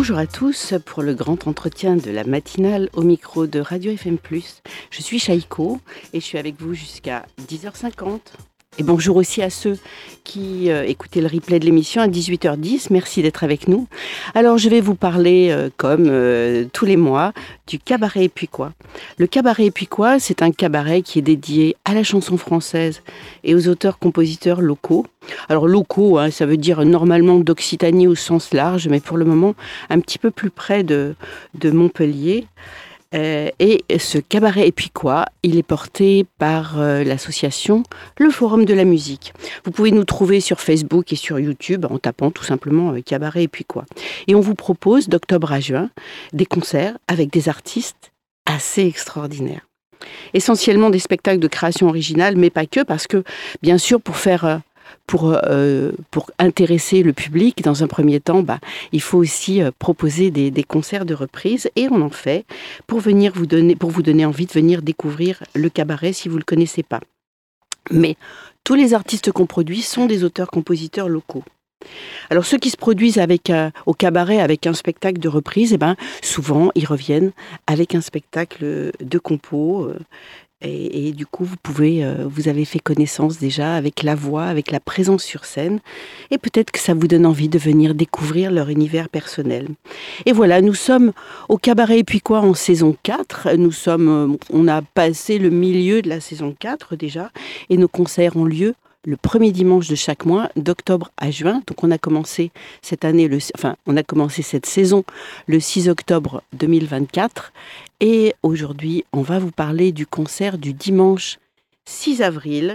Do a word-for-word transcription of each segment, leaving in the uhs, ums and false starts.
Bonjour à tous pour le grand entretien de la matinale au micro de Radio F M plus. Je suis Chaïko et je suis avec vous jusqu'à dix heures cinquante. Et bonjour aussi à ceux qui euh, écoutaient le replay de l'émission à dix-huit heures dix. Merci d'être avec nous. Alors, je vais vous parler, euh, comme euh, tous les mois, du cabaret épuicois. Le cabaret épuicois, c'est un cabaret qui est dédié à la chanson française et aux auteurs-compositeurs locaux. Alors, locaux, hein, ça veut dire normalement d'Occitanie au sens large, mais pour le moment, un petit peu plus près de, de Montpellier. Euh, et ce cabaret épuicois, il est porté par euh, l'association Le Forum de la musique. Vous pouvez nous trouver sur Facebook et sur YouTube en tapant tout simplement euh, cabaret épuicois. Et on vous propose d'octobre à juin des concerts avec des artistes assez extraordinaires. Essentiellement des spectacles de création originale, mais pas que, parce que bien sûr pour faire... Euh, Pour, euh, pour intéresser le public, dans un premier temps, bah, il faut aussi euh, proposer des, des concerts de reprise, et on en fait pour, venir vous donner, pour vous donner envie de venir découvrir le cabaret si vous ne le connaissez pas. Mais tous les artistes qu'on produit sont des auteurs-compositeurs locaux. Alors ceux qui se produisent avec, euh, au cabaret avec un spectacle de reprise, eh ben, souvent ils reviennent avec un spectacle de compos, euh, Et, et du coup, vous pouvez, euh, vous avez fait connaissance déjà avec la voix, avec la présence sur scène, et peut-être que ça vous donne envie de venir découvrir leur univers personnel. Et voilà, nous sommes au cabaret épuicois en saison quatre. Nous sommes, on a passé le milieu de la saison quatre déjà, et nos concerts ont lieu le premier dimanche de chaque mois, d'octobre à juin. Donc on a commencé cette année, le, enfin on a commencé cette saison le six octobre deux mille vingt-quatre. Et aujourd'hui, on va vous parler du concert du dimanche six avril.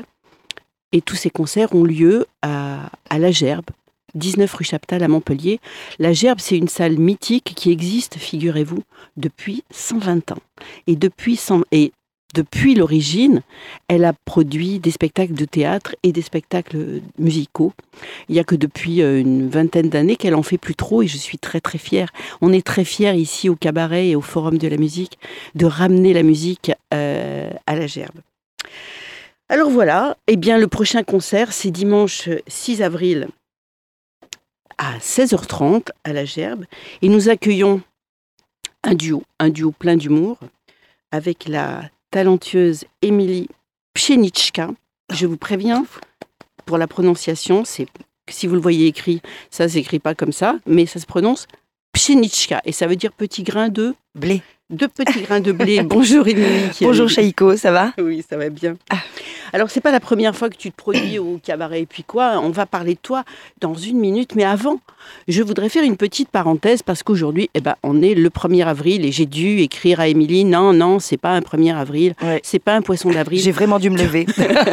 Et tous ces concerts ont lieu à, à La Gerbe, dix-neuf rue Chaptal à Montpellier. La Gerbe, c'est une salle mythique qui existe, figurez-vous, depuis cent vingt ans. Et depuis, cent, et depuis l'origine, elle a produit des spectacles de théâtre et des spectacles musicaux. Il n'y a que depuis une vingtaine d'années qu'elle en fait plus trop, et je suis très très fière. On est très fiers ici au cabaret et au Forum de la musique de ramener la musique euh, à La Gerbe. Alors voilà, eh bien le prochain concert, c'est dimanche six avril à seize heures trente à La Gerbe, et nous accueillons un duo, un duo plein d'humour avec la talentueuse Émilie Pszeniczka. Je vous préviens, pour la prononciation, c'est, si vous le voyez écrit, ça ne s'écrit pas comme ça, mais ça se prononce Pszeniczka, et ça veut dire petit grain de blé. De petits grains de blé. Bonjour Émilie. Bonjour Chaïko, ça va ? Oui, ça va bien. Ah. Alors, c'est pas la première fois que tu te produis au cabaret épuicois. On va parler de toi dans une minute. Mais avant, je voudrais faire une petite parenthèse parce qu'aujourd'hui, eh ben, on est le premier avril et j'ai dû écrire à Émilie, non, non, c'est pas un premier avril, ouais. C'est pas un poisson d'avril. J'ai vraiment dû me lever.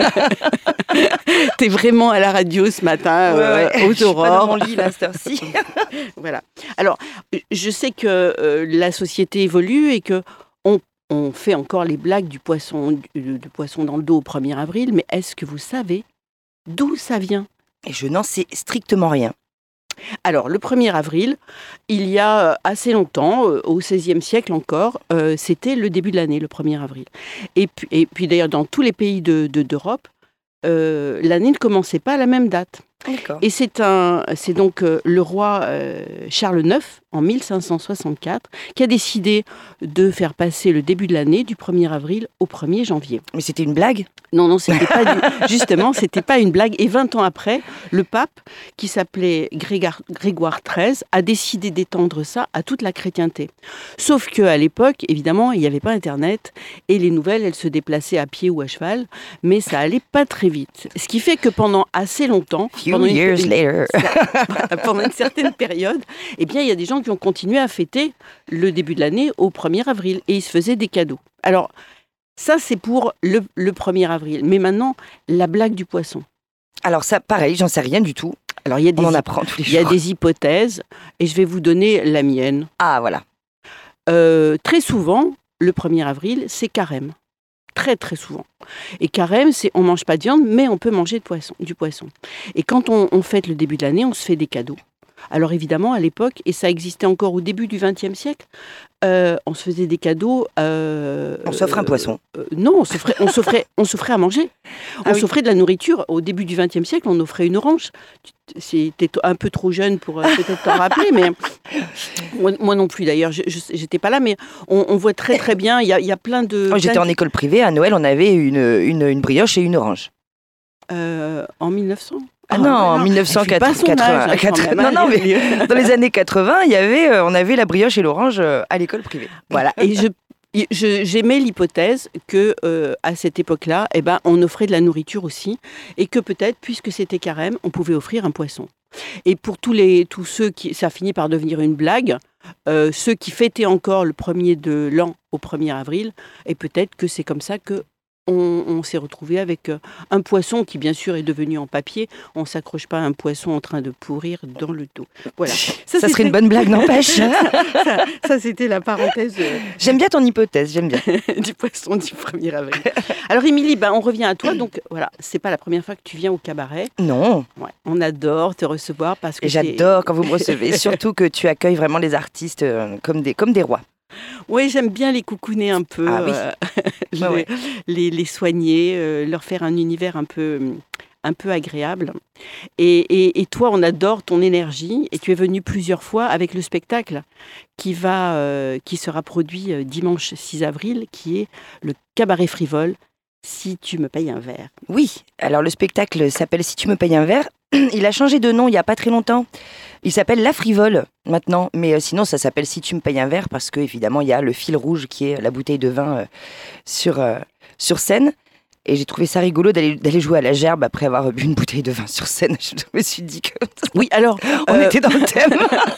T'es vraiment à la radio ce matin, ouais, euh, ouais. aux aurores. Je suis pas dans mon lit, là, cette heure-ci. Voilà. Alors, je sais que euh, la société évolue et que on On fait encore les blagues du poisson, du, du poisson dans le dos au premier avril, mais est-ce que vous savez d'où ça vient ? Et je n'en sais strictement rien. Alors, le premier avril, il y a assez longtemps, au seizième siècle encore, euh, c'était le début de l'année, le premier avril. Et puis, et puis d'ailleurs, dans tous les pays de, de, d'Europe, euh, l'année ne commençait pas à la même date. D'accord. Et c'est, un, c'est donc euh, le roi euh, Charles neuf, en mille cinq cent soixante-quatre, qui a décidé de faire passer le début de l'année du premier avril au premier janvier. Mais c'était une blague ? Non, non, c'était pas du, justement, c'était pas une blague. Et vingt ans après, le pape, qui s'appelait Grégar, Grégoire treize, a décidé d'étendre ça à toute la chrétienté. Sauf qu'à l'époque, évidemment, il n'y avait pas Internet et les nouvelles, elles se déplaçaient à pied ou à cheval, mais ça allait pas très vite. Ce qui fait que pendant assez longtemps, pendant une, years later. pendant une certaine période, eh bien, il y a des gens qui ont continué à fêter le début de l'année au premier avril et ils se faisaient des cadeaux. Alors, ça, c'est pour le, le premier avril. Mais maintenant, la blague du poisson. Alors ça, pareil, j'en sais rien du tout. Alors, il y a des, On en apprend tous les jours. Il y a des hypothèses et je vais vous donner la mienne. Ah, voilà. Euh, très souvent, le premier avril, c'est carême. Très, très souvent. Et carême, c'est on ne mange pas de viande, mais on peut manger de poisson, du poisson. Et quand on, on fête le début de l'année, on se fait des cadeaux. Alors évidemment, à l'époque, et ça existait encore au début du vingtième siècle, euh, on se faisait des cadeaux. Euh, On s'offre un poisson. euh, non, on s'offrait, on, s'offrait, on s'offrait à manger. On Ah oui. s'offrait de la nourriture. Au début du vingtième siècle, on offrait une orange. Tu étais un peu trop jeune pour euh, peut-être t'en rappeler, mais moi, moi non plus d'ailleurs, je n'étais pas là, mais on, on voit très très bien, il y a, il y a plein de... Moi, j'étais plein en de- école privée, à Noël, on avait une, une, une brioche et une orange. Euh, en mille neuf cents. Ah non, en Elle mille neuf cent fait pas son quatre-vingts. âge, hein, quand même, Non, hein, non, mais les- dans les années quatre-vingts, il y avait, euh, on avait la brioche et l'orange euh, à l'école privée. Voilà, et je, je- j'aimais l'hypothèse que euh, à cette époque-là, eh ben, on offrait de la nourriture aussi, et que peut-être, puisque c'était carême, on pouvait offrir un poisson. Et pour tous, les, tous ceux qui, ça finit par devenir une blague, euh, ceux qui fêtaient encore le premier de l'an au premier avril, et peut-être que c'est comme ça que on, on s'est retrouvé avec euh, un poisson qui, bien sûr, est devenu en papier. On ne s'accroche pas à un poisson en train de pourrir dans le dos. Voilà. Ça, ça serait une bonne blague, n'empêche. ça, ça, c'était la parenthèse euh, J'aime bien ton hypothèse, j'aime bien. du poisson du premier avril. Alors, Émilie, ben, on revient à toi. Donc, voilà, c'est pas la première fois que tu viens au cabaret. Non, Ouais, on adore te recevoir parce que et j'adore quand vous me recevez, surtout que tu accueilles vraiment les artistes euh, comme, des, comme des rois. Oui, j'aime bien les coucouner un peu, Ah oui. euh, les, Ouais, ouais. les, les soigner, euh, leur faire un univers un peu, un peu agréable. Et, et, et toi, on adore ton énergie. Et tu es venu plusieurs fois avec le spectacle qui, va, euh, qui sera produit euh, dimanche six avril, qui est le Cabaret Frivole, Si tu me payes un verre. Oui, alors le spectacle s'appelle Si tu me payes un verre. Il a changé de nom il n'y a pas très longtemps. Il s'appelle La Frivole maintenant, mais euh, sinon ça s'appelle Si tu me payes un verre parce que évidemment il y a le fil rouge qui est la bouteille de vin euh, sur, euh, sur scène. Et j'ai trouvé ça rigolo d'aller d'aller jouer à la gerbe après avoir bu une bouteille de vin sur scène. Je me suis dit que Oui, alors, on euh, était dans le thème.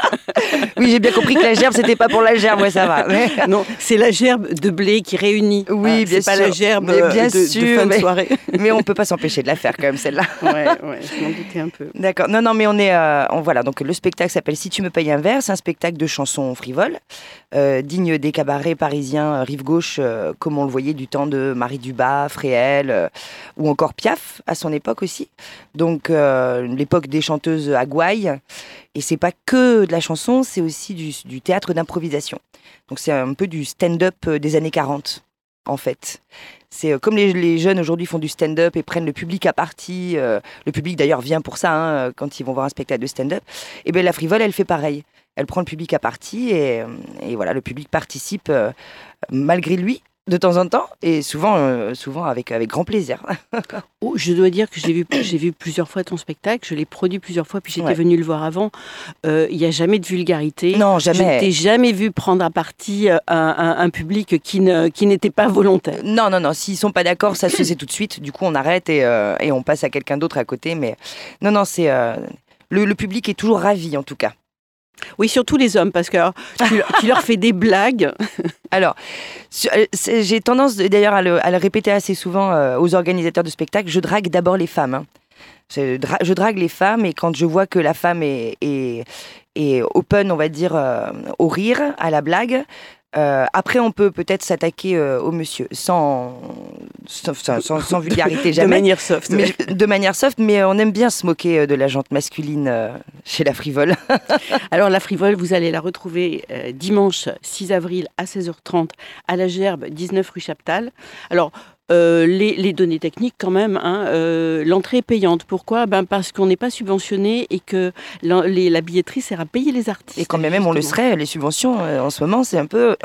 Oui, j'ai bien compris que la gerbe c'était pas pour la gerbe, ouais ça va. Mais- non, c'est la gerbe de blé qui réunit. Oui, Hein, bien c'est pas sûr. la gerbe Mais euh, bien de, de sûr, fin de mais- soirée. Mais on peut pas s'empêcher de la faire quand même celle-là. Ouais, ouais, je m'en doutais un peu. D'accord. Non, non, mais on est, euh, on, voilà. Donc le spectacle s'appelle Si tu me payes un verre. C'est un spectacle de chansons frivoles, euh, digne des cabarets parisiens euh, rive gauche, euh, comme on le voyait du temps de Marie Dubas, Fréhel, euh, ou encore Piaf à son époque aussi. Donc euh, l'époque des chanteuses à gouaille. Et c'est pas que de la chanson, c'est aussi du, du théâtre d'improvisation. Donc c'est un peu du stand-up euh, des années quarante, en fait. C'est euh, comme les, les jeunes aujourd'hui font du stand-up et prennent le public à partie. euh, le public d'ailleurs vient pour ça hein, quand ils vont voir un spectacle de stand-up. Et bien la Frivole, elle fait pareil. Elle prend le public à partie et, euh, et voilà, le public participe euh, malgré lui de temps en temps et souvent, euh, souvent avec, avec grand plaisir. Oh, je dois dire que j'ai vu, j'ai vu plusieurs fois ton spectacle, je l'ai produit plusieurs fois, puis j'étais Ouais. venue le voir avant. Euh, Il n'y a jamais de vulgarité. Non, Je ne jamais. t'ai jamais vu prendre à partie euh, un, un- un public qui, ne, qui n'était pas volontaire. Non, non, non. S'ils sont pas d'accord, ça se faisait tout de suite. Du coup, on arrête et, euh, et on passe à quelqu'un d'autre à côté. Mais non, non, c'est euh, le, le public est toujours ravi en tout cas. Oui, surtout les hommes, parce que alors, tu, tu leur fais des blagues. Alors, sur- euh, c'est- j'ai tendance de- d'ailleurs à le, à le répéter assez souvent euh, aux organisateurs de spectacles. Je drague d'abord les femmes. hein. Je, dra- je drague les femmes et quand je vois que la femme est, est, est open, on va dire, euh, au rire, à la blague. euh, après, on peut peut-être s'attaquer euh, au monsieur sans, sans, sans, sans- sans vulgarité, De jamais. manière soft. Mais, ouais. de manière soft, mais on aime bien se moquer euh, de la jante masculine euh, chez la Frivole. Alors, la Frivole, vous allez la retrouver euh, dimanche six avril à seize heures trente à la Gerbe, dix-neuf rue Chaptal. Alors, euh, les, les données techniques quand même, hein, euh, l'entrée est payante. Pourquoi ? Ben, parce qu'on n'est pas subventionné et que la, les- la billetterie sert à payer les artistes. Et quand bien même on le justement. serait, les subventions euh, en ce moment, c'est un peu.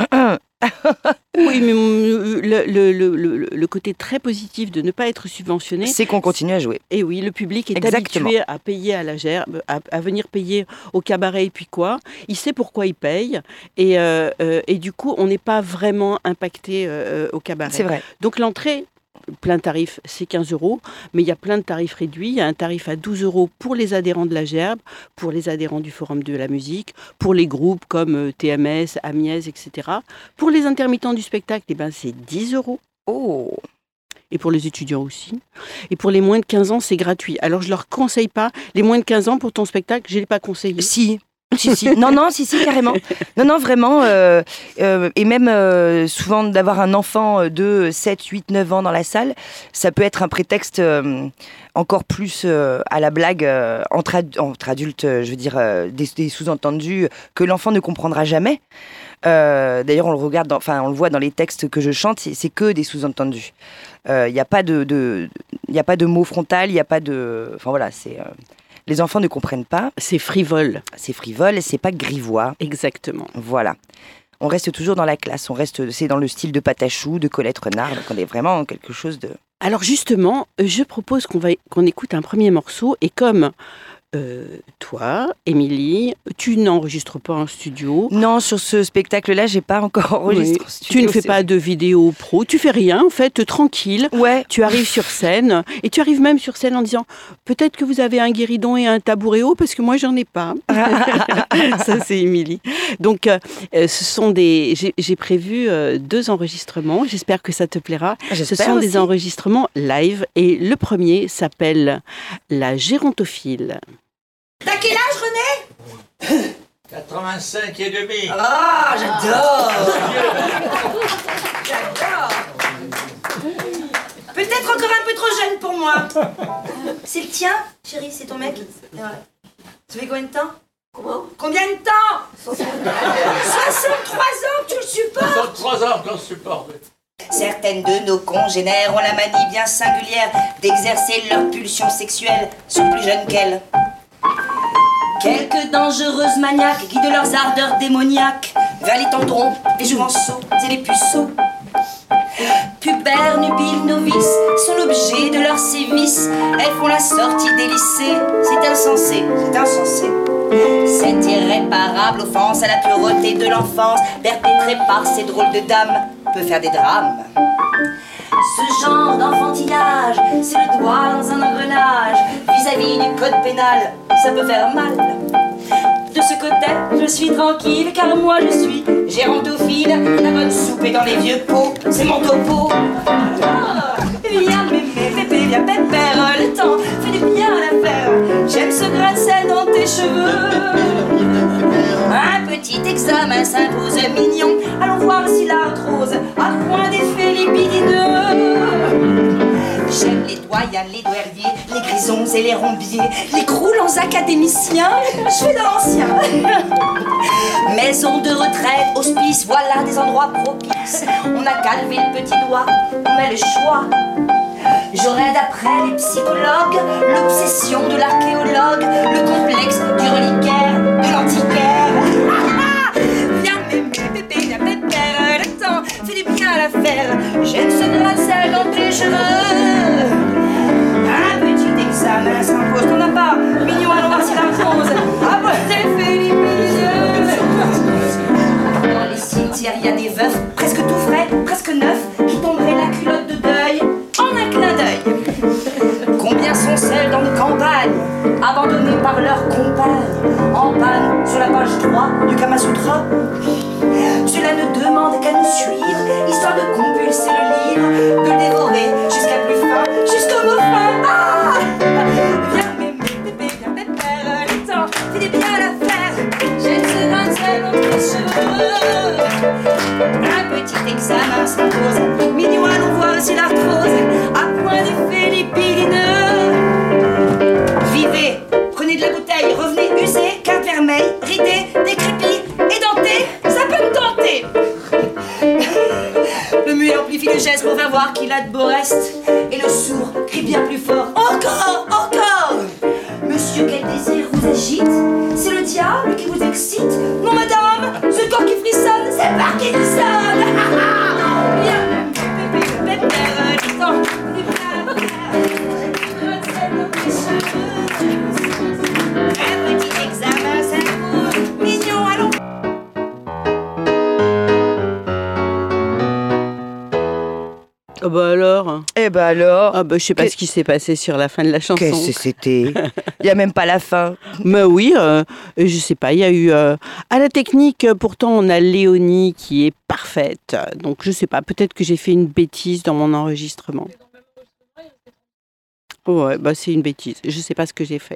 Oui, mais euh, le, le- le- le- le côté très positif de ne pas être subventionné, C'est qu'on continue à jouer. et oui, le public est Exactement. habitué à payer à la gerbe, à, à venir payer au cabaret et puis quoi. Il sait pourquoi il paye et, euh, euh, et du coup, on n'est pas vraiment impacté euh, au cabaret. C'est vrai. Donc l'entrée, plein tarif, c'est quinze euros, mais il y a plein de tarifs réduits. Il y a un tarif à douze euros pour les adhérents de la Gerbe, pour les adhérents du Forum de la musique, pour les groupes comme euh, T M S, Amiez, et cetera. Pour les intermittents du spectacle, eh ben, c'est dix euros. Oh. Et pour les étudiants aussi. Et pour les moins de quinze ans, c'est gratuit. Alors, je ne leur conseille pas. Les moins de quinze ans, pour ton spectacle, je ne l'ai pas conseillé. Si. si, si. Non, non, si, si, carrément. Non, non, vraiment. Euh, euh, et même euh, souvent d'avoir un enfant de sept, huit, neuf ans dans la salle, ça peut être un prétexte euh, encore plus euh, à la blague euh, entre, ad- entre adultes, euh, je veux dire, euh, des, des sous-entendus que l'enfant ne comprendra jamais. Euh, d'ailleurs, on le regarde, dans, enfin, on le voit dans les textes que je chante, c'est, c'est que des sous-entendus. Il euh, n'y a pas de, de, y a pas de mots frontal, il n'y a pas de, enfin voilà, c'est. Euh, les enfants ne comprennent pas. C'est frivole. C'est frivole, c'est pas grivois. Exactement. Voilà. On reste toujours dans la classe, on reste, c'est dans le style de Patachou, de Colette Renard, donc on est vraiment quelque chose de. Alors justement, je propose qu'on va qu'on écoute un premier morceau et comme Euh, toi, Émilie, tu n'enregistres pas en studio. Non, sur ce spectacle-là, j'ai pas encore enregistré Oui. en studio. Tu ne fais pas de vidéo pro, tu fais rien, en fait, tranquille. Ouais. Tu arrives sur scène et tu arrives même sur scène en disant peut-être que vous avez un guéridon et un tabouret haut parce que moi j'en ai pas. Ça c'est Émilie. Donc euh, ce sont des, j'ai, j'ai prévu euh, deux enregistrements. J'espère que ça te plaira. J'espère ce sont aussi. des enregistrements live et le premier s'appelle La Gérontophile. T'as quel âge, René? quatre-vingt-cinq et demi. Ah, j'adore. J'adore. Peut-être encore un peu trop jeune pour moi. C'est le tien, chérie, c'est ton mec? Ouais. Ça fait combien de temps? Comment? Combien de temps? soixante-trois ans que tu le supportes? soixante-trois ans qu'on supporte. Certaines de nos congénères ont la manie bien singulière d'exercer leur pulsion sexuelle sur plus jeunes qu'elles. Quelques dangereuses maniaques guident leurs ardeurs démoniaques vers les tendrons, les jouvenceaux et les puceaux. Pubères, nubiles, novices sont l'objet de leurs sévices. Elles font la sortie des lycées. C'est insensé, c'est insensé. Cette irréparable offense à la pureté de l'enfance perpétrée par ces drôles de dames peut faire des drames. Ce genre d'enfantillage, c'est le doigt dans un engrenage. Vis-à-vis du code pénal, ça peut faire mal. De ce côté, je suis tranquille, car moi je suis gérontophile. La bonne soupe est dans les vieux pots, c'est mon topo. Viens mémé, pépé, viens pépère, le temps fait du bien à l'affaire. J'aime ce grain de sel dans tes cheveux. Un petit examen s'impose mignon. Allons voir si l'arthrose a point d'effet libidineux. J'aime les doyens, les douairiers, les grisons et les rombiers, les croulants académiciens, je fais de l'ancien. Maison de retraite, hospice, voilà des endroits propices. On a qu'à lever le petit doigt, on met le choix. J'aurais d'après les psychologues l'obsession de l'archéologue, le complexe du reliquaire, de l'antiquaire. Viens mémé, pépé, viens pépère, le temps fait du bien à l'affaire. J'aime ce grain de sel dans tes cheveux. Un petit examen s'impose, t'en as pas, mignon, allons voir si l'arthrose a pas d'effet libidineux. Dans les cimetières, il y a des veufs, presque tout frais, presque neufs, qui tomberaient la culotte de deuil en un clin d'œil. Combien sont seuls dans nos campagnes, abandonnés par leurs compagnes, en panne sur la page trois du Kama Sutra. Cela ne demande qu'à nous suivre, histoire de compulser le livre, de le dévorer jusqu'à plus fin, jusqu'au mot fin. Ah, viens mémé, pépé, viens pépère, le temps fait du bien à l'affaire. J'aime ce grain de sel dans tes cheveux. Un petit examen s'impose, mignon, allons voir si l'arthrose a point d'effet libidineux. Vivez, prenez de la bouteille, revenez usé, carte vermeille, ridé, décrépit, édenté, ça peut me tenter. Le muet amplifie le geste pour faire voir qu'il a de beaux restes. Et le sourd crie bien plus fort, encore, encore. Monsieur, quel désir vous agite? C'est le diable qui vous excite? Non madame, ce corps qui frissonne, c'est Parkinson. Viens, pépé, pépère, le temps du bien. Un petit examen s'impose, mignon, allons. Oh bah alors. Eh ben alors. Ah bah je sais pas Que- ce qui s'est passé sur la fin de la chanson. Qu'est-ce que c'était? Il n'y a même pas la fin. Mais oui, euh, je sais pas, il y a eu... euh, à la technique, euh, pourtant, on a Léonie qui est parfaite. Donc, je sais pas, peut-être que j'ai fait une bêtise dans mon enregistrement. Ouais, bah c'est une bêtise. Je sais pas ce que j'ai fait.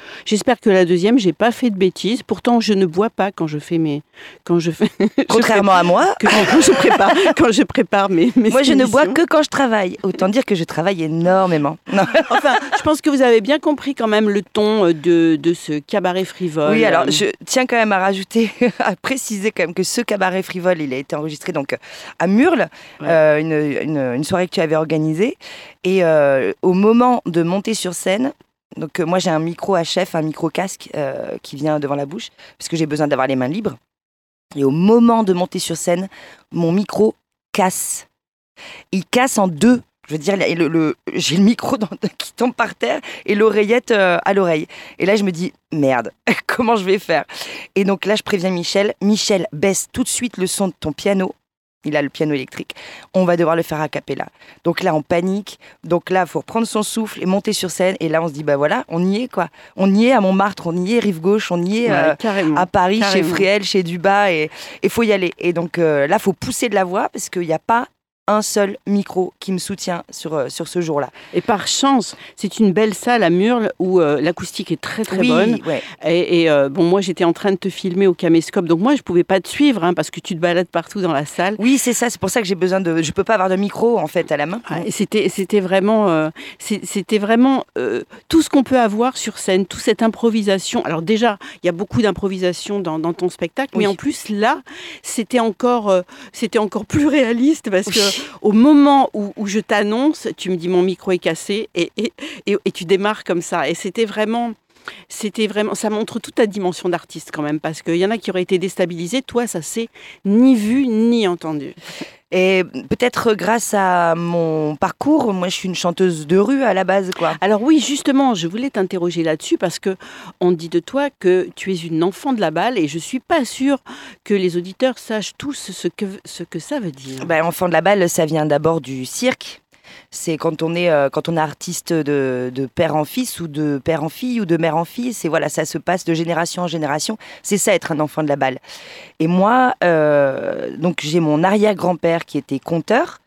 j'espère que la deuxième, j'ai pas fait de bêtises. Pourtant, je ne bois pas quand je fais mes, quand je fais. Contrairement je à moi. Que quand je prépare, quand je prépare mes. mes moi, je émissions. ne bois que quand je travaille. Autant dire que je travaille énormément. Non. Enfin, je pense que vous avez bien compris quand même le ton de, de ce cabaret frivole. Oui, alors je tiens quand même à rajouter, à préciser quand même que ce cabaret frivole, il a été enregistré donc à Murles, ouais. euh, une, une, une soirée que tu avais organisée. Et euh, au moment de monter sur scène, donc euh, moi j'ai un micro H F, un micro casque euh, qui vient devant la bouche, parce que j'ai besoin d'avoir les mains libres. Et au moment de monter sur scène, mon micro casse. Il casse en deux. Je veux dire, le, le, j'ai le micro dans, qui tombe par terre et l'oreillette euh, à l'oreille. Et là, je me dis, merde, comment je vais faire ? Et donc là, je préviens Michel. Michel, baisse tout de suite le son de ton piano. Il a le piano électrique. On va devoir le faire a cappella. Donc là, on panique. Donc là, il faut reprendre son souffle et monter sur scène. Et là, on se dit, bah voilà, on y est, quoi. On y est à Montmartre, on y est rive gauche, on y est euh, ouais, à Paris, carrément. Chez Fréhel, chez Dubas. Et il faut y aller. Et donc euh, là, il faut pousser de la voix parce qu'il n'y a pas un seul micro qui me soutient sur, euh, sur ce jour-là. Et par chance, c'est une belle salle à Murles où euh, l'acoustique est très très oui, bonne. Ouais. Et, et euh, bon, moi j'étais en train de te filmer au caméscope, donc moi je pouvais pas te suivre hein, parce que tu te balades partout dans la salle. Oui, c'est ça, c'est pour ça que j'ai besoin de... Je peux pas avoir de micro en fait à la main. Ah, et c'était, c'était vraiment, euh, c'était vraiment euh, tout ce qu'on peut avoir sur scène, toute cette improvisation. Alors déjà, il y a beaucoup d'improvisation dans, dans ton spectacle, oui. mais en plus là, c'était encore, euh, c'était encore plus réaliste parce oui. que au moment où, où je t'annonce, tu me dis mon micro est cassé et, et, et, et tu démarres comme ça. Et c'était vraiment, c'était vraiment, ça montre toute ta dimension d'artiste quand même, parce qu'il y en a qui auraient été déstabilisés. Toi, ça s'est ni vu ni entendu. Et peut-être grâce à mon parcours, moi je suis une chanteuse de rue à la base, quoi. Alors oui, justement, je voulais t'interroger là-dessus parce que on dit de toi que tu es une enfant de la balle et je suis pas sûre que les auditeurs sachent tous ce que, ce que ça veut dire. Ben, enfant de la balle, ça vient d'abord du cirque. C'est quand on est euh, quand on est artiste de, de père en fils ou de père en fille ou de mère en fille. C'est voilà, ça se passe de génération en génération. C'est ça être un enfant de la balle. Et moi, euh, donc j'ai mon arrière-grand-père qui était conteur,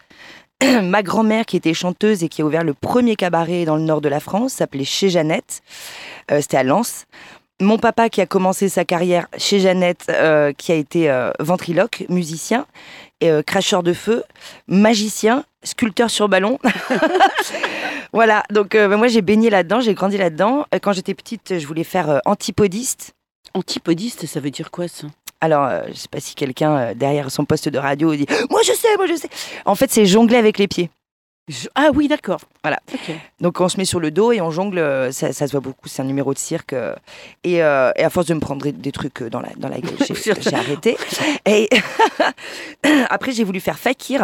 ma grand-mère qui était chanteuse et qui a ouvert le premier cabaret dans le nord de la France, s'appelait Chez Jeannette. Euh, c'était à Lens. Mon papa qui a commencé sa carrière chez Jeannette, euh, qui a été euh, ventriloque, musicien, et, euh, cracheur de feu, magicien, sculpteur sur ballon. Voilà, donc euh, moi j'ai baigné là-dedans, j'ai grandi là-dedans. Quand j'étais petite, je voulais faire euh, antipodiste. Antipodiste, ça veut dire quoi ça ? Alors, euh, je ne sais pas si quelqu'un euh, derrière son poste de radio dit « Moi je sais, moi je sais !» En fait, c'est jongler avec les pieds. Je... Ah oui, d'accord. Voilà. Okay. Donc on se met sur le dos et on jongle, ça, ça se voit beaucoup, c'est un numéro de cirque. Euh, et, euh, et à force de me prendre des trucs dans la, dans la gueule, j'ai, j'ai arrêté. Et après, j'ai voulu faire fakir.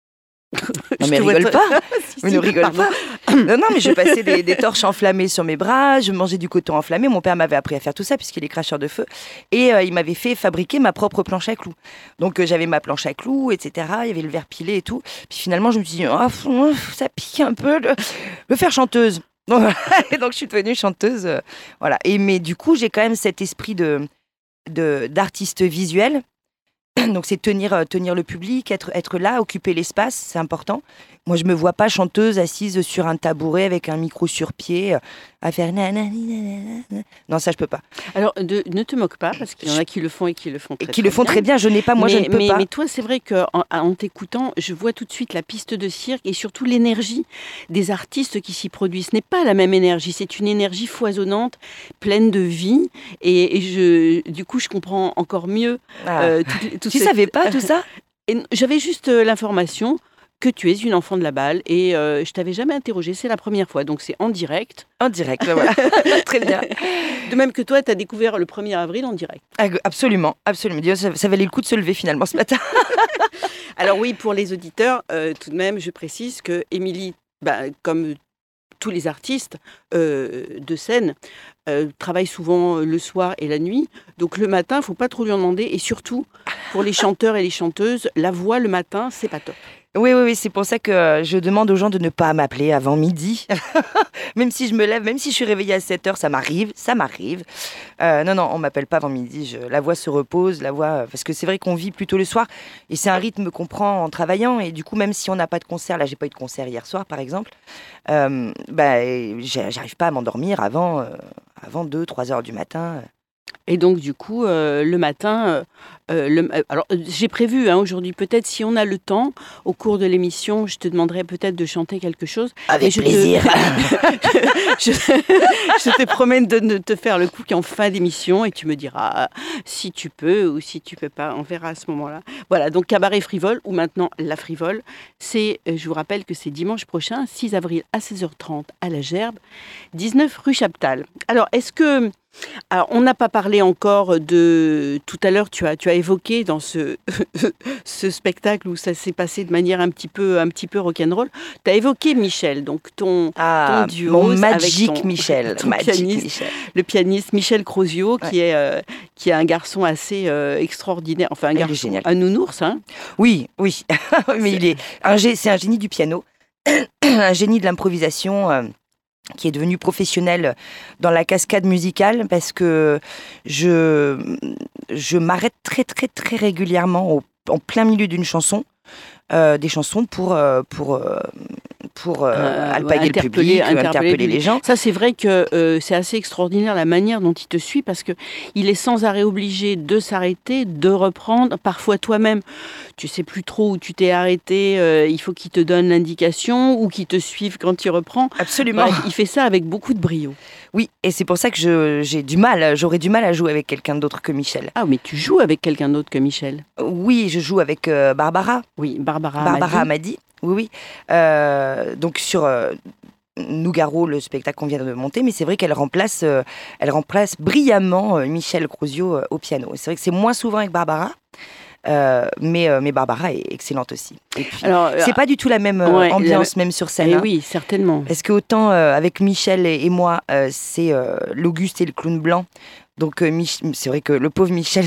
Non mais rigole pas, si, mais si, ne rigole pardon. pas. Non non mais je passais des, des torches enflammées sur mes bras, je mangeais du coton enflammé. Mon père m'avait appris à faire tout ça puisqu'il est cracheur de feu et euh, il m'avait fait fabriquer ma propre planche à clous. Donc euh, j'avais ma planche à clous, et cetera. Il y avait le verre pilé et tout. Puis finalement je me suis dit oh, ça pique un peu de me faire chanteuse. Donc, et donc je suis devenue chanteuse, euh, voilà. Et mais du coup j'ai quand même cet esprit de, de d'artiste visuel. Donc c'est tenir, tenir le public, être, être là, occuper l'espace, c'est important. Moi je me vois pas chanteuse assise sur un tabouret avec un micro sur pied à faire nanani. Non, ça je peux pas. Alors de, ne te moque pas parce qu'il y en a qui le font et qui le font très, et qui très le font bien. très bien. Je n'ai pas, moi mais, je ne peux mais, pas. Mais toi c'est vrai qu'en en t'écoutant, je vois tout de suite la piste de cirque et surtout l'énergie des artistes qui s'y produisent. Ce n'est pas la même énergie, c'est une énergie foisonnante, pleine de vie et, et je, du coup je comprends encore mieux. Ah. Euh, tout, tout tu cette... savais pas tout ça? Et j'avais juste euh, l'information que tu es une enfant de la balle et euh, je t'avais jamais interrogée, c'est la première fois, donc c'est en direct. En direct, voilà. Très bien. De même que toi, tu as découvert le premier avril en direct. Absolument, absolument. Ça, ça valait le coup de se lever finalement ce matin. Alors oui, pour les auditeurs, euh, tout de même, je précise que Émilie, bah, comme tous les artistes euh, de scène, euh, travaille souvent le soir et la nuit. Donc le matin, il ne faut pas trop lui en demander. Et surtout, pour les chanteurs et les chanteuses, la voix le matin, c'est pas top. Oui, oui, oui, c'est pour ça que je demande aux gens de ne pas m'appeler avant midi. Même si je me lève, même si je suis réveillée à sept heures, ça m'arrive, ça m'arrive. Euh, non, non, on ne m'appelle pas avant midi. Je, la voix se repose, la voix, parce que c'est vrai qu'on vit plutôt le soir. Et c'est un rythme qu'on prend en travaillant. Et du coup, même si on n'a pas de concert, là, j'ai pas eu de concert hier soir, par exemple, euh, bah, j'arrive pas à m'endormir avant, euh, avant deux, trois heures du matin. Et donc, du coup, euh, le matin, euh, euh, le, euh, alors j'ai prévu hein, aujourd'hui, peut-être si on a le temps, au cours de l'émission, je te demanderai peut-être de chanter quelque chose. Avec je plaisir. Te... je, je te promets de, de te faire le coup qu'en fin d'émission, et tu me diras si tu peux ou si tu peux pas. On verra à ce moment-là. Voilà, donc Cabaret Frivole, ou maintenant La Frivole. C'est, je vous rappelle que c'est dimanche prochain, six avril à seize heures trente à La Gerbe, dix-neuf rue Chaptal. Alors, est-ce que... Alors, on n'a pas parlé encore de... Tout à l'heure, tu as, tu as évoqué dans ce, ce spectacle où ça s'est passé de manière un petit peu, un petit peu rock'n'roll, tu as évoqué Michel, donc ton, ah, ton duo mon Magic avec ton, Michel, ton Magic pianiste, Michel. le pianiste Michel Crozio, ouais. qui, est, euh, qui est un garçon assez euh, extraordinaire, enfin un il garçon, un nounours. Hein. Oui, oui, mais il est un, c'est un génie du piano, un génie de l'improvisation... Euh, qui est devenu professionnel dans la cascade musicale parce que je, je m'arrête très très très régulièrement au, en plein milieu d'une chanson, euh, des chansons pour, euh, pour, euh, pour euh, euh, alpaguer le public, interpeller, interpeller les gens. Ça, c'est vrai que euh, c'est assez extraordinaire la manière dont il te suit parce qu'il est sans arrêt obligé de s'arrêter, de reprendre. Parfois, toi-même, tu sais plus trop où tu t'es arrêté, euh, il faut qu'il te donne l'indication ou qu'il te suive quand il reprend. Absolument. Bref, il fait ça avec beaucoup de brio. Oui, et c'est pour ça que je, j'ai du mal, j'aurais du mal à jouer avec quelqu'un d'autre que Michel. Ah, mais tu joues avec quelqu'un d'autre que Michel? Oui, je joue avec euh, Barbara. Oui, Barbara Barbara Amadi. Oui, oui. Euh, donc sur euh, Nougaro, le spectacle qu'on vient de monter, mais c'est vrai qu'elle remplace, euh, elle remplace brillamment euh, Michel Crozio euh, au piano. C'est vrai que c'est moins souvent avec Barbara. Euh, mais, euh, mais Barbara est excellente aussi. Et puis, alors, c'est euh, pas du tout la même euh, ouais, ambiance, la... même sur scène. Eh hein. Oui, certainement. Parce que autant euh, avec Michel et, et moi, euh, c'est euh, l'Auguste et le clown blanc. Donc euh, Mich- c'est vrai que le pauvre Michel,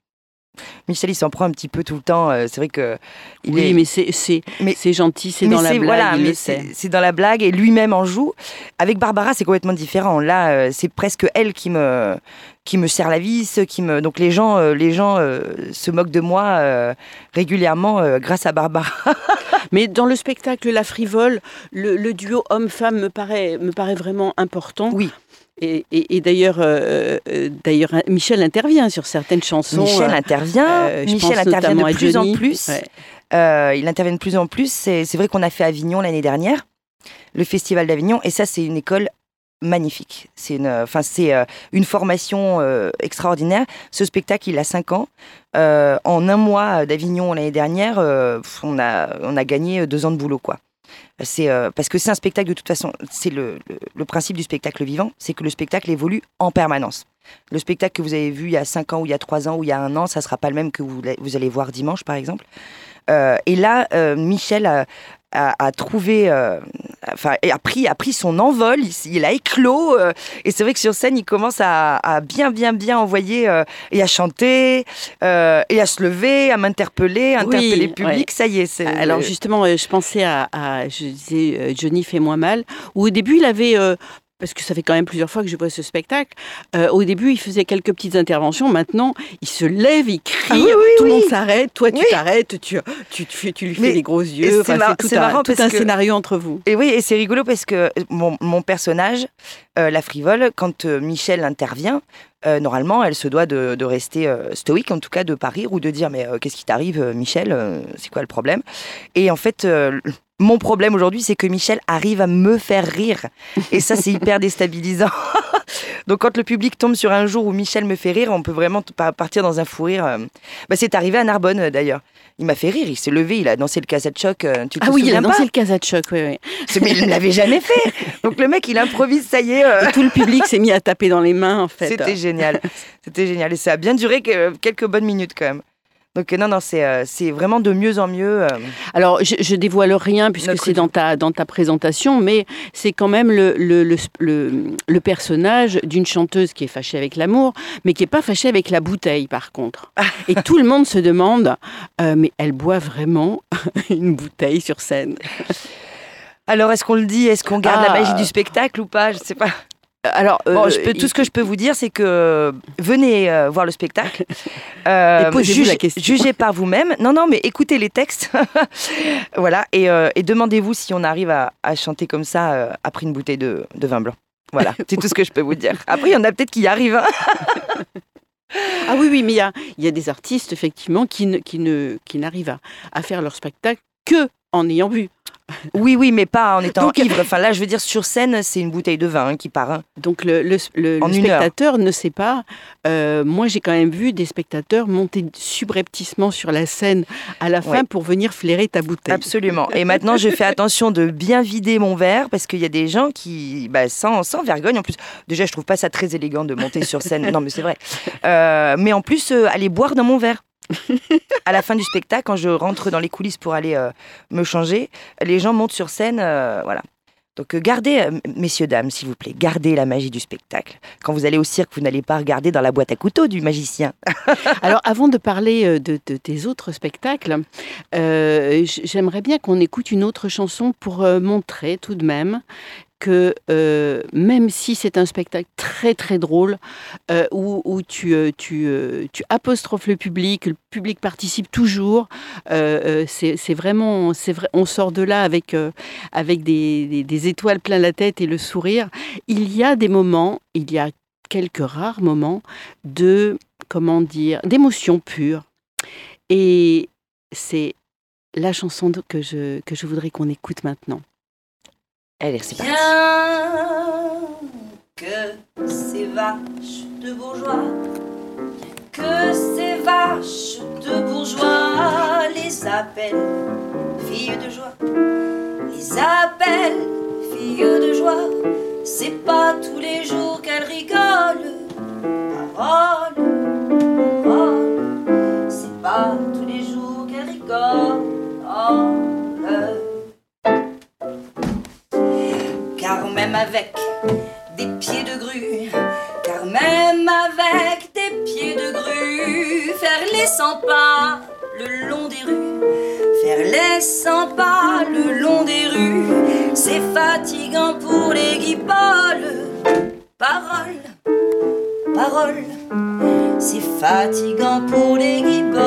Michel, il s'en prend un petit peu tout le temps. Euh, c'est vrai que il oui, est... mais c'est c'est mais, c'est gentil, c'est dans la blague. Voilà, il mais le c'est, sait. c'est dans la blague et lui-même en joue. Avec Barbara, c'est complètement différent. Là, euh, c'est presque elle qui me qui me serre la vis, qui me donc les gens euh, les gens euh, se moquent de moi euh, régulièrement euh, grâce à Barbara. Mais dans le spectacle La Frivole, le, le duo homme-femme me paraît me paraît vraiment important. Oui. Et, et, et d'ailleurs, euh, euh, d'ailleurs, Michel intervient sur certaines chansons. Michel intervient. Euh, Michel intervient de plus en plus. Ouais. Euh, il intervient de plus en plus. C'est, c'est vrai qu'on a fait Avignon l'année dernière, le Festival d'Avignon, et ça, c'est une école magnifique. C'est une, enfin, c'est euh, une formation euh, extraordinaire. Ce spectacle, il a cinq ans. Euh, en un mois d'Avignon l'année dernière, euh, on a, on a gagné deux ans de boulot, quoi. C'est euh, parce que c'est un spectacle de toute façon, c'est le, le, le principe du spectacle vivant, c'est que le spectacle évolue en permanence. Le spectacle que vous avez vu il y a cinq ans ou il y a trois ans ou il y a un an, ça ne sera pas le même que vous, vous allez voir dimanche par exemple. Euh, et là, euh, Michel a, a, a trouvé, euh, enfin, a pris, a pris son envol, il, il a éclos, euh, et c'est vrai que sur scène, il commence à, à bien, bien, bien envoyer, euh, et à chanter, euh, et à se lever, à m'interpeller, à interpeller oui, le public, ouais. Ça y est. C'est... Alors justement, je pensais à, à je disais, Johnny Fais-moi mal, où au début, il avait... Euh, parce que ça fait quand même plusieurs fois que je vois ce spectacle. Euh, au début, il faisait quelques petites interventions. Maintenant, il se lève, il crie, ah oui, oui, tout oui. le monde s'arrête. Toi, tu oui. t'arrêtes, tu, tu, tu, tu lui fais Mais les gros yeux. Enfin, c'est, mar- c'est tout c'est un, marrant tout parce un que... scénario entre vous. Et oui, et c'est rigolo parce que mon, mon personnage, euh, la frivole, quand euh, Michel intervient, euh, normalement, elle se doit de, de rester euh, stoïque, en tout cas de pas rire ou de dire mais euh, qu'est-ce qui t'arrive, Michel euh, c'est quoi le problème? Et en fait... Euh, Mon problème aujourd'hui, c'est que Michel arrive à me faire rire. Et ça, c'est hyper déstabilisant. Donc, quand le public tombe sur un jour où Michel me fait rire, on peut vraiment partir dans un fou rire. Bah, c'est arrivé à Narbonne, d'ailleurs. Il m'a fait rire, il s'est levé, il a dansé le Casa de Choc. Tu te ah oui, il a pas dansé le Casa de Choc, oui, oui. Mais il ne l'avait jamais fait. Donc, le mec, il improvise, ça y est. Euh... Et tout le public s'est mis à taper dans les mains, en fait. C'était génial. C'était génial. Et ça a bien duré quelques bonnes minutes, quand même. Donc non, non, c'est, euh, c'est vraiment de mieux en mieux. Euh... Alors, je, je dévoile rien puisque Notre c'est dans ta, dans ta présentation, mais c'est quand même le, le, le, le, le personnage d'une chanteuse qui est fâchée avec l'amour, mais qui n'est pas fâchée avec la bouteille, par contre. Et tout le monde se demande, euh, mais elle boit vraiment une bouteille sur scène? Alors, est-ce qu'on le dit? Est-ce qu'on garde ah. la magie du spectacle ou pas? Je ne sais pas. Alors, euh, bon, je peux, tout ce que je peux vous dire, c'est que venez euh, voir le spectacle. Euh, et posez-vous juge, la question. Jugez par vous-même. Non, non, mais écoutez les textes. Voilà. Et, euh, et demandez-vous si on arrive à, à chanter comme ça euh, après une bouteille de, de vin blanc. Voilà, c'est tout ce que je peux vous dire. Après, il y en a peut-être qui y arrivent. Hein. Ah oui, oui, mais il y a, il y a des artistes, effectivement, qui, ne, qui, ne, qui n'arrivent à, à faire leur spectacle que en ayant bu. Oui, oui, mais pas en étant Donc, ivre. Enfin, là, je veux dire, sur scène, c'est une bouteille de vin hein, qui part. Hein. Donc, le, le, le, En le une heure. spectateur ne sait pas. Euh, moi, j'ai quand même vu des spectateurs monter subrepticement sur la scène à la fin Ouais. pour venir flairer ta bouteille. Absolument. Et maintenant, je fais attention de bien vider mon verre parce qu'il y a des gens qui, bah, sans, sans vergogne, en plus, déjà, je trouve pas ça très élégant de monter sur scène. Non, mais c'est vrai. Euh, mais en plus, euh, aller boire dans mon verre. À la fin du spectacle, quand je rentre dans les coulisses pour aller euh, me changer, les gens montent sur scène, euh, voilà. Donc euh, gardez, euh, messieurs, dames, s'il vous plaît, gardez la magie du spectacle. Quand vous allez au cirque, vous n'allez pas regarder dans la boîte à couteaux du magicien. Alors, avant de parler euh, de, de tes autres spectacles, euh, j- j'aimerais bien qu'on écoute une autre chanson pour euh, montrer tout de même que euh, même si c'est un spectacle très très drôle, euh, où, où tu, euh, tu, euh, tu apostrophes le public, le public participe toujours, euh, euh, c'est c'est vraiment, c'est vrai, on sort de là avec, euh, avec des, des, des étoiles plein la tête et le sourire. Il y a des moments, il y a quelques rares moments de, comment dire, d'émotion pure. Et c'est la chanson de- que je, que je voudrais qu'on écoute maintenant. Allez, c'est parti. Bien que ces vaches de bourgeois, que ces vaches de bourgeois les appellent filles de joie, les appellent filles de joie, c'est pas tous les jours qu'elles rigolent, parole, parole, c'est pas tous les jours qu'elles rigolent. Car même avec des pieds de grue, car même avec des pieds de grue, faire les cent pas le long des rues, faire les cent pas le long des rues, c'est fatigant pour les guiboles. Parole, parole, c'est fatigant pour les guiboles.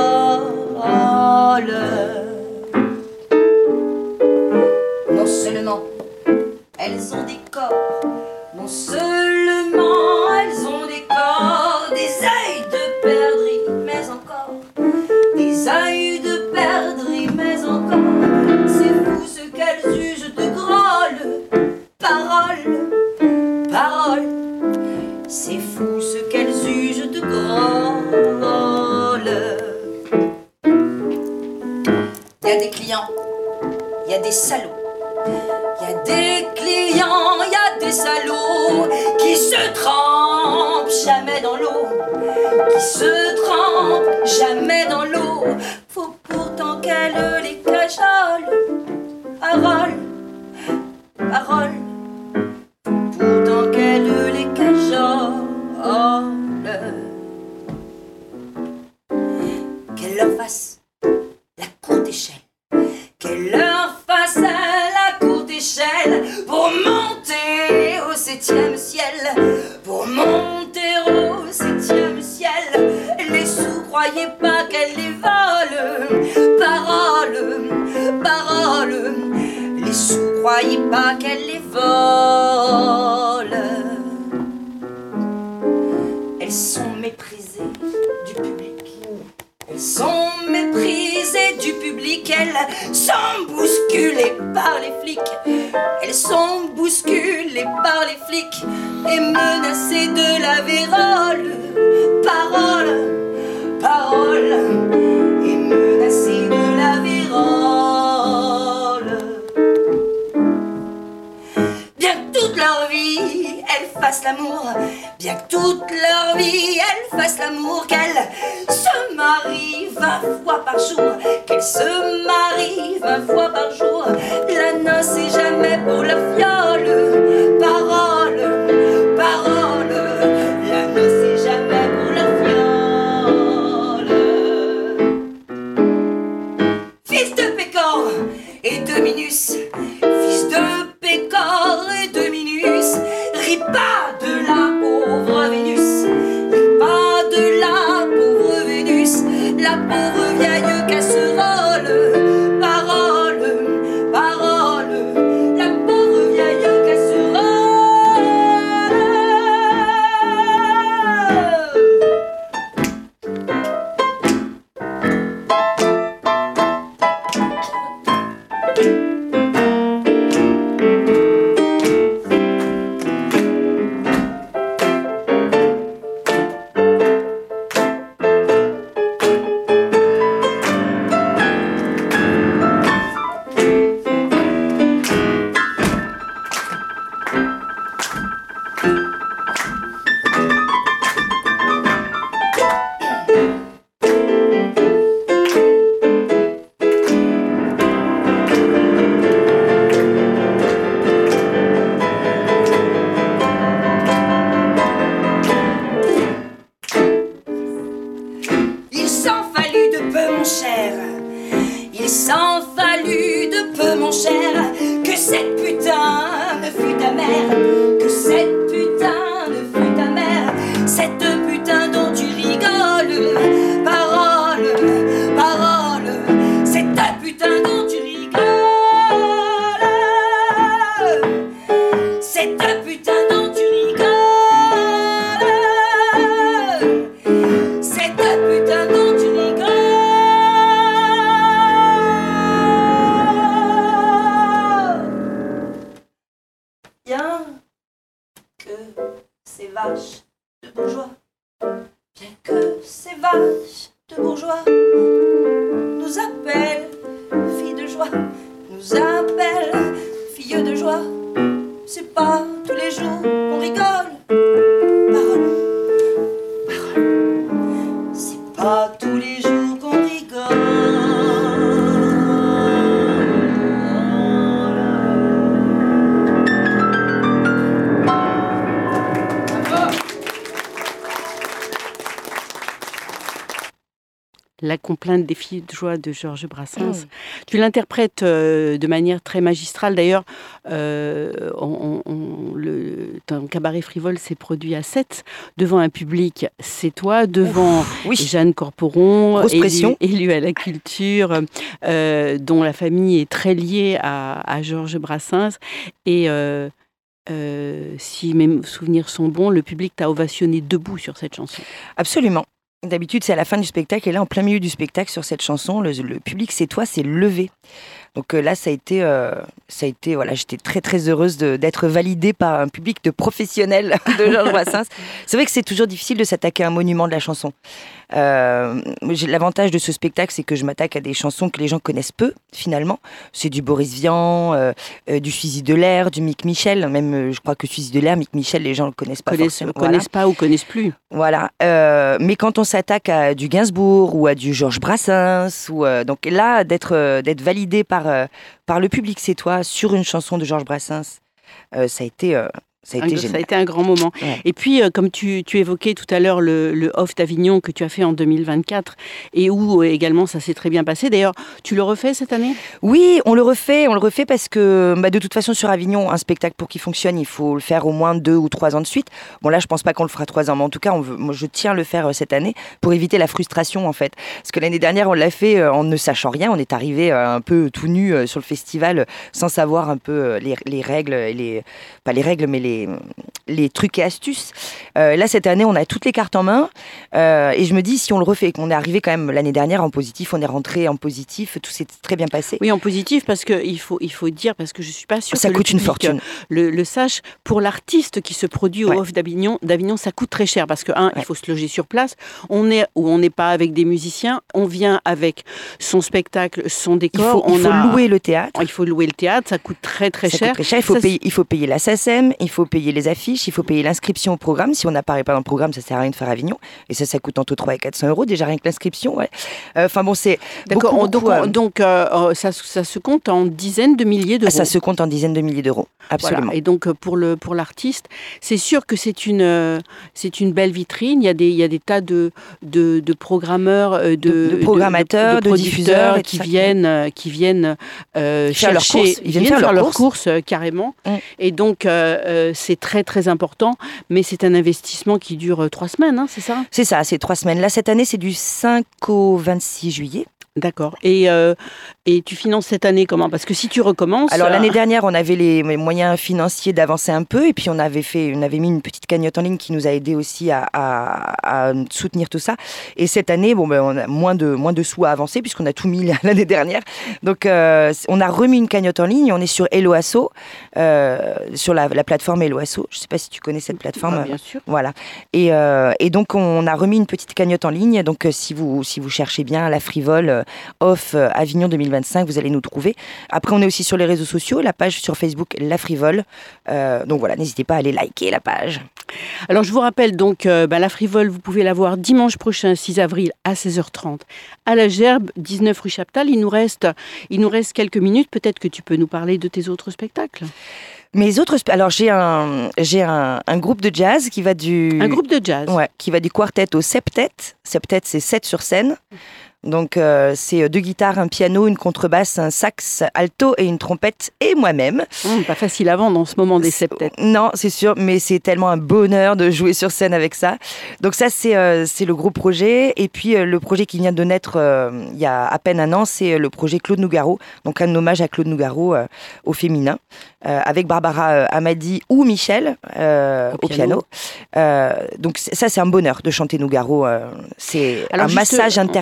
Non seulement elles ont des corps, non seulement elles ont des corps, des œils de perdrix, mais encore des œils de perdrix, mais encore c'est fou ce qu'elles jugent de grolles. Parole, parole, c'est fou ce qu'elles jugent de grolles. Il y a des clients, il y a des salauds. Il y a des clients, il y a des salauds qui se trempent jamais dans l'eau, qui se trempent jamais dans l'eau. Faut pourtant qu'elle les cajole. Parole, parole, faut pourtant qu'elle les cajole. Qu'elle leur fasse la courte échelle, qu'elle leur fasse la courte échelle pour monter au septième ciel, pour monter au septième ciel. Les sous, croyez pas qu'elle les vole. Parole, parole, les sous, croyez pas qu'elle les vole. Elles sont méprisées du public. Elles sont méprisées du public, elles sont bousculées par les flics. Elles sont bousculées par les flics et menacées de la vérole. Parole, parole, et menacées de la vérole. Bien que toute leur vie elles fassent l'amour, bien que toute leur vie elles fassent l'amour, qu'elles se marient vingt fois par jour, qu'elles se marient vingt fois par jour, la noce est jamais pour la fiole. Parole, parole, la noce est jamais pour la fiole. Fils de Pécor et de Minus, fils de Pécor et de Minus, ris pas de la pauvre Vénus, ris pas de la pauvre Vénus, la pauvre vieille casserole. Parole, parole, la pauvre vieille Bien que ces vaches de bourgeois, bien que ces vaches de bourgeois nous appellent filles de joie, nous appellent filles de joie, c'est pas tous les jours qu'on rigole. Parole, parole, c'est pas tous les jours qu'on rigole. La complainte des filles de joie de Georges Brassens. Mmh. Tu l'interprètes euh, de manière très magistrale. D'ailleurs, euh, on, on, le, ton cabaret frivole s'est produit à Sète, devant un public, c'est toi, devant Ouf, oui. Jeanne Corporon, élue, élue à la culture, euh, dont la famille est très liée à, à Georges Brassens. Et euh, euh, si mes souvenirs sont bons, le public t'a ovationné debout sur cette chanson. Absolument. D'habitude, c'est à la fin du spectacle, et là, en plein milieu du spectacle, sur cette chanson, le, le public, c'est toi, c'est levé. Donc euh, là, ça a été, euh, ça a été, voilà, j'étais très très heureuse de, d'être validée par un public de professionnels de Georges Brassens. C'est vrai que c'est toujours difficile de s'attaquer à un monument de la chanson. Euh, j'ai, l'avantage de ce spectacle, c'est que je m'attaque à des chansons que les gens connaissent peu, finalement. C'est du Boris Vian, euh, euh, du Suzy Delair, du Mick Michel. Même, euh, je crois que Suzy Delair, Mick Michel, les gens ne le connaissent pas connaissent, forcément. Connaissent voilà. pas ou connaissent plus. Voilà. Euh, mais quand on s'attaque à du Gainsbourg ou à du Georges Brassens, ou euh, donc là, d'être euh, d'être validé par euh, par le public, c'est toi, sur une chanson de Georges Brassens, euh, ça a été euh, Ça a, été ça a été un grand moment. Ouais. Et puis, euh, comme tu, tu évoquais tout à l'heure le, le Off d'Avignon que tu as fait en deux mille vingt-quatre et où euh, également ça s'est très bien passé. D'ailleurs, tu le refais cette année ? Oui, on le refait. On le refait parce que bah, de toute façon, sur Avignon, un spectacle pour qu'il fonctionne, il faut le faire au moins deux ou trois ans de suite. Bon, là, je pense pas qu'on le fera trois ans, mais en tout cas, on veut, moi, je tiens à le faire euh, cette année pour éviter la frustration, en fait. Parce que l'année dernière, on l'a fait euh, en ne sachant rien. On est arrivé euh, un peu tout nu euh, sur le festival euh, sans savoir un peu euh, les, les règles, et les, pas les règles, mais les... les trucs et astuces. Euh, là, cette année, on a toutes les cartes en main. Euh, et je me dis, si on le refait, qu'on est arrivé quand même l'année dernière en positif, on est rentré en positif, tout s'est très bien passé. Oui, en positif, parce qu'il faut, il faut dire, parce que je ne suis pas sûre ça que coûte le public, une fortune. Le, le sache, pour l'artiste qui se produit au ouais. Off d'Avignon, d'Avignon, ça coûte très cher. Parce que, un, ouais. il faut se loger sur place. On est ou on n'est pas avec des musiciens. On vient avec son spectacle, son décor. Il faut, on il faut a, louer le théâtre. Il faut louer le théâtre. Ça coûte très, très ça cher. Coûte très cher. Il faut, ça, payer, il faut payer la S A C E M, il faut payer les affiches, il faut payer l'inscription au programme. Si on n'apparaît pas dans le programme, ça sert à rien de faire Avignon. Et ça, ça coûte entre trois et quatre cents euros. Déjà rien que l'inscription, ouais. Enfin euh, bon, c'est D'accord. Beaucoup, donc, beaucoup, euh, donc euh, ça, ça se compte en dizaines de milliers d'euros. Ça se compte en dizaines de milliers d'euros. Absolument. Voilà. Et donc pour le pour l'artiste, c'est sûr que c'est une c'est une belle vitrine. Il y a des il y a des tas de de, de programmeurs, de, de, de programmateurs, de, de, de diffuseurs qui viennent qui viennent euh, faire chercher, leurs courses. Ils viennent faire, faire leurs courses, courses euh, carrément. Mm. Et donc euh, euh, c'est très très important. Mais c'est un investissement qui dure euh, trois semaines, hein, c'est ça ? C'est ça, c'est trois semaines. Là cette année, c'est du cinq au vingt-six juillet. D'accord. Et, euh, et tu finances cette année comment ? Parce que si tu recommences... Alors, l'année dernière, on avait les moyens financiers d'avancer un peu. Et puis, on avait, fait, on avait mis une petite cagnotte en ligne qui nous a aidé aussi à, à, à soutenir tout ça. Et cette année, bon, ben, on a moins de, moins de sous à avancer puisqu'on a tout mis l'année dernière. Donc, euh, on a remis une cagnotte en ligne. On est sur Helloasso, euh, sur la, la plateforme Helloasso. Je ne sais pas si tu connais cette plateforme. Ah, bien sûr. Voilà. Et, euh, et donc, on a remis une petite cagnotte en ligne. Donc, euh, si, vous, si vous cherchez bien la frivole... Euh, Off Avignon deux mille vingt-cinq, vous allez nous trouver. Après, on est aussi sur les réseaux sociaux, la page sur Facebook La Frivole. Euh, donc voilà, n'hésitez pas à aller liker la page. Alors, je vous rappelle donc, euh, bah, La Frivole, vous pouvez la voir dimanche prochain, six avril, à seize heures trente, à la Gerbe, dix-neuf rue Chaptal. Il nous reste, il nous reste quelques minutes. Peut-être que tu peux nous parler de tes autres spectacles. Mes autres, alors j'ai un j'ai un, un groupe de jazz qui va du un groupe de jazz, ouais, qui va du quartet au septet. Septet, c'est sept sur scène. Donc euh, c'est deux guitares, un piano, une contrebasse, un sax alto et une trompette et moi-même. Mmh, pas facile à vendre en ce moment des septettes. Non, c'est sûr, mais c'est tellement un bonheur de jouer sur scène avec ça. Donc ça c'est euh, c'est le gros projet. Et puis euh, le projet qui vient de naître euh, il y a à peine un an, c'est le projet Claude Nougaro. Donc un hommage à Claude Nougaro euh, au féminin, euh, avec Barbara euh, Amadi ou Michel euh, au, au piano. piano. Euh, donc ça c'est un bonheur de chanter Nougaro. Euh, c'est Alors, un juste, massage intérieur. Euh,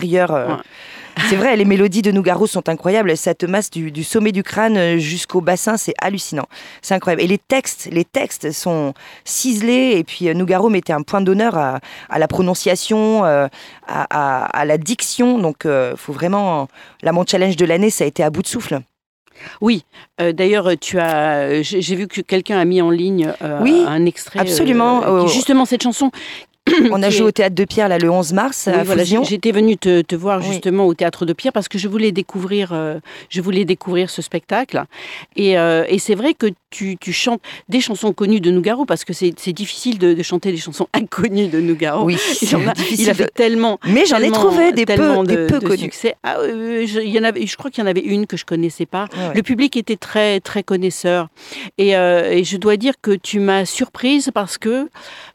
Euh, Ouais. C'est vrai, les mélodies de Nougaro sont incroyables. Ça te masse du, du sommet du crâne jusqu'au bassin, c'est hallucinant. C'est incroyable. Et les textes, les textes sont ciselés. Et puis Nougaro mettait un point d'honneur à, à la prononciation, euh, à, à, à la diction. Donc, il euh, faut vraiment. Là, mon challenge de l'année, ça a été à bout de souffle. Oui, euh, d'ailleurs, tu as, j'ai, j'ai vu que quelqu'un a mis en ligne euh, oui, un extrait. Absolument. Euh, qui, justement, cette chanson. On a joué est... au Théâtre de Pierre là, le onze mars oui, à voilà, Fusion. J'étais venue te, te voir justement oui. au Théâtre de Pierre parce que je voulais découvrir, euh, je voulais découvrir ce spectacle. Et, euh, et c'est vrai que tu, tu chantes des chansons connues de Nougaro parce que c'est, c'est difficile de, de chanter des chansons inconnues de Nougaro. Oui, il, a, il a fait de... tellement. Mais j'en tellement, ai trouvé des peu, de, des peu de connues. Succès. Ah, euh, je, il y en avait, je crois qu'il y en avait une que je connaissais pas. Ouais. Le public était très très connaisseur. Et, euh, et je dois dire que tu m'as surprise parce que.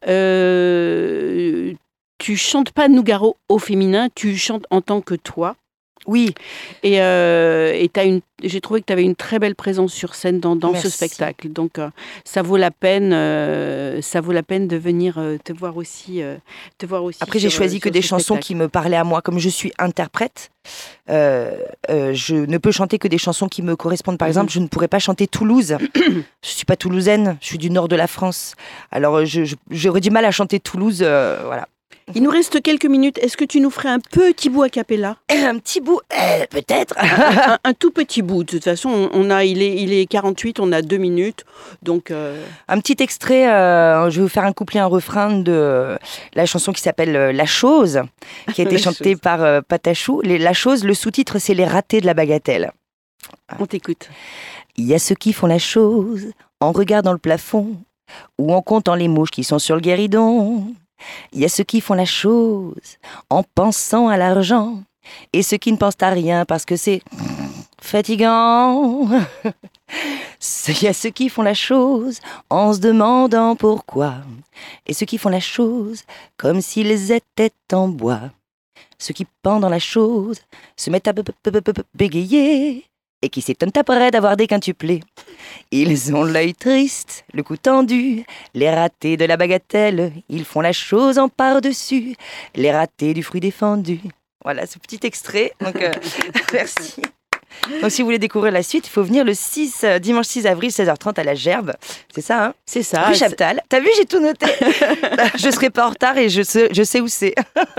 Euh, Tu chantes pas Nougaro au féminin, tu chantes en tant que toi. Oui. Et, euh, et t'as une, j'ai trouvé que tu avais une très belle présence sur scène dans, dans ce spectacle. Donc, euh, ça vaut la peine, euh, ça vaut la peine de venir euh, te voir aussi, euh, te voir aussi. Après, sur, j'ai choisi que des chansons spectacle. qui me parlaient à moi, comme je suis interprète. Euh, euh, je ne peux chanter que des chansons qui me correspondent. Par exemple, je ne pourrais pas chanter Toulouse. Je suis pas toulousaine, je suis du nord de la France. Alors, je, je, j'aurais du mal à chanter Toulouse, euh, voilà. Il nous reste quelques minutes. Est-ce que tu nous ferais un petit bout a cappella ? Un petit bout, euh, peut-être. un, un, un tout petit bout. De toute façon, on a, il est, il est quarante-huit, on a deux minutes. Donc, euh... un petit extrait. Euh, je vais vous faire un couplet, un refrain de euh, la chanson qui s'appelle euh, La Chose, qui a été chantée chose. par euh, Patachou. Les, La Chose, le sous-titre, c'est Les ratés de la bagatelle. On t'écoute. Il y a ceux qui font la chose en regardant le plafond ou en comptant les mouches qui sont sur le guéridon. Il y a ceux qui font la chose en pensant à l'argent et ceux qui ne pensent à rien parce que c'est fatigant. Il y a ceux qui font la chose en se demandant pourquoi et ceux qui font la chose comme s'ils étaient en bois. Ceux qui pendent dans la chose se mettent à bégayer et qui s'étonnent après d'avoir des quintuplés. Ils ont l'œil triste, le cou tendu, les ratés de la bagatelle, ils font la chose en par-dessus, les ratés du fruit défendu. Voilà ce petit extrait, donc euh, merci. Donc si vous voulez découvrir la suite, il faut venir le six, euh, dimanche six avril, seize heures trente à la Gerbe. C'est ça, hein ? C'est ça. Rue Chaptal. T'as vu, j'ai tout noté. Je serai pas en retard et je sais, je sais où c'est.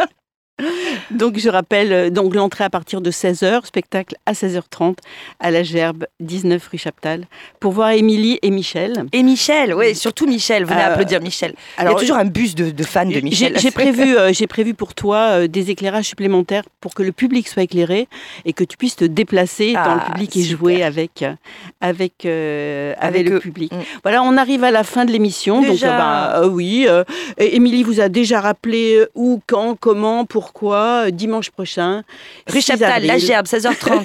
Donc je rappelle donc l'entrée à partir de seize heures, spectacle à seize heures trente à la Gerbe, dix-neuf rue Chaptal, pour voir Émilie et Michel. Et Michel, oui, surtout Michel, venez euh, applaudir Michel. Alors, il y a toujours un bus de, de fans de Michel. J'ai, j'ai, prévu, euh, j'ai prévu pour toi euh, des éclairages supplémentaires pour que le public soit éclairé et que tu puisses te déplacer ah, dans le public super. et jouer avec, avec, euh, avec, avec le eux. public. Mmh. Voilà, on arrive à la fin de l'émission. Déjà. Donc, euh, bah, euh, oui, euh, Émilie vous a déjà rappelé où, quand, comment, pourquoi. Quoi, dimanche prochain. Rue Chaptal, la Gerbe, seize heures trente.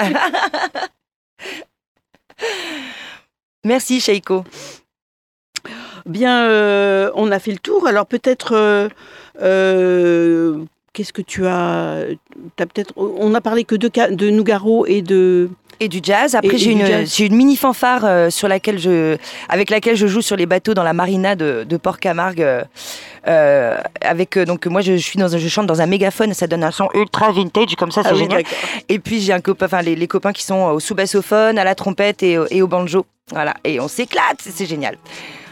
Merci, Chaïko. Bien, euh, on a fait le tour. Alors peut-être, euh, euh, qu'est-ce que tu as, t'as peut-être, on a parlé que de, de Nougaro et de... Et du jazz. Après, et, j'ai, et une, jazz. j'ai une mini fanfare euh, sur laquelle je, avec laquelle je joue sur les bateaux dans la marina de, de Port-Camargue. Euh, euh, avec euh, donc moi, je, je suis dans un, je chante dans un mégaphone. Ça donne un son ultra vintage comme ça, c'est ah génial. Oui, et puis j'ai un copain, enfin les, les copains qui sont au sous-bassophone, à la trompette et, et au banjo. Voilà. Et on s'éclate, c'est, c'est génial.